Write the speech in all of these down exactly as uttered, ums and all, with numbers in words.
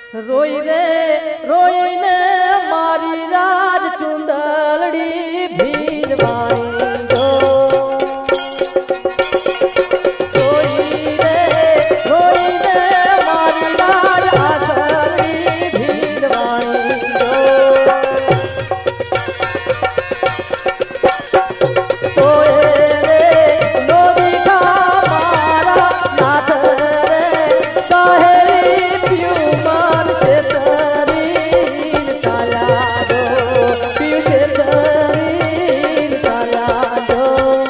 रोई रे रोई ने मारी राज चुंदलड़ी भीरवाणी जो रोई रे रोई ने मारी राज आसली भीरवाणी जो तोए रे नोदी का मारा नाथ रे सहेली पियू मार से तरीन काला दो पियू से तरीन काला दो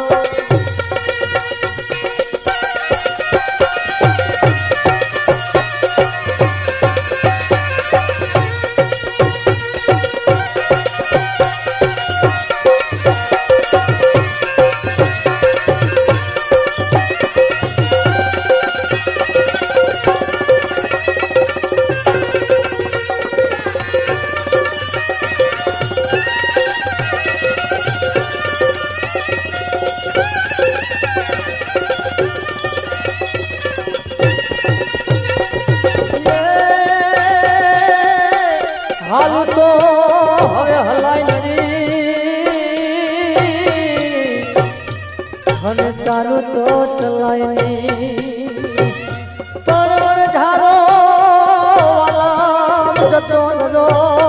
हालू तो हवे हलाई नदी घन चालू तो चलाई पण झारो वाला जतो रो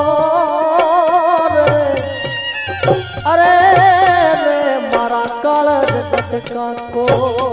अरे रे मारा काल जगत का को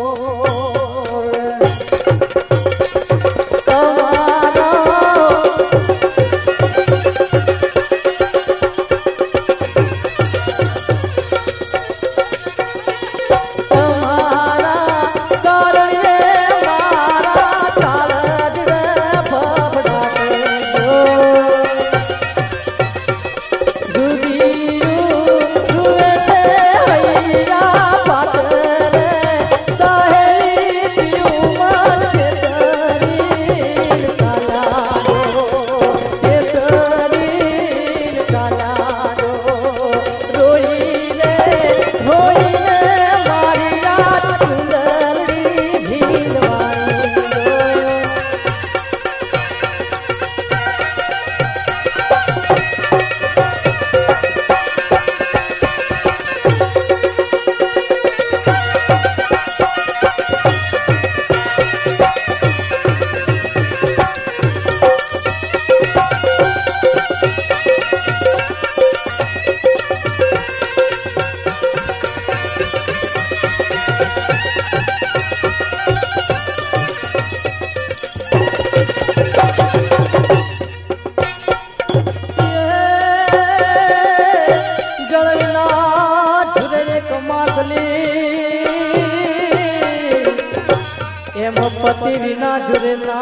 पति विना जुड़ना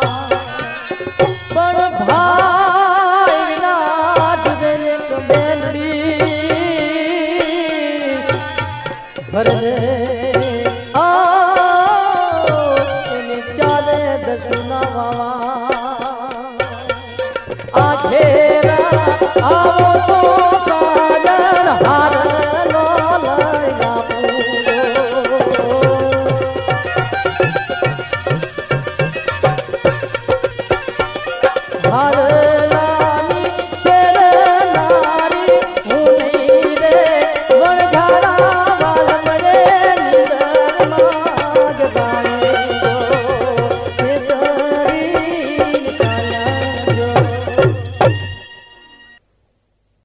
पण भाई विना जुड़े कमेलड़ी भर दे आ इन चाले दसना वावा आखेरा आओ तो साजन हार लो लगा काला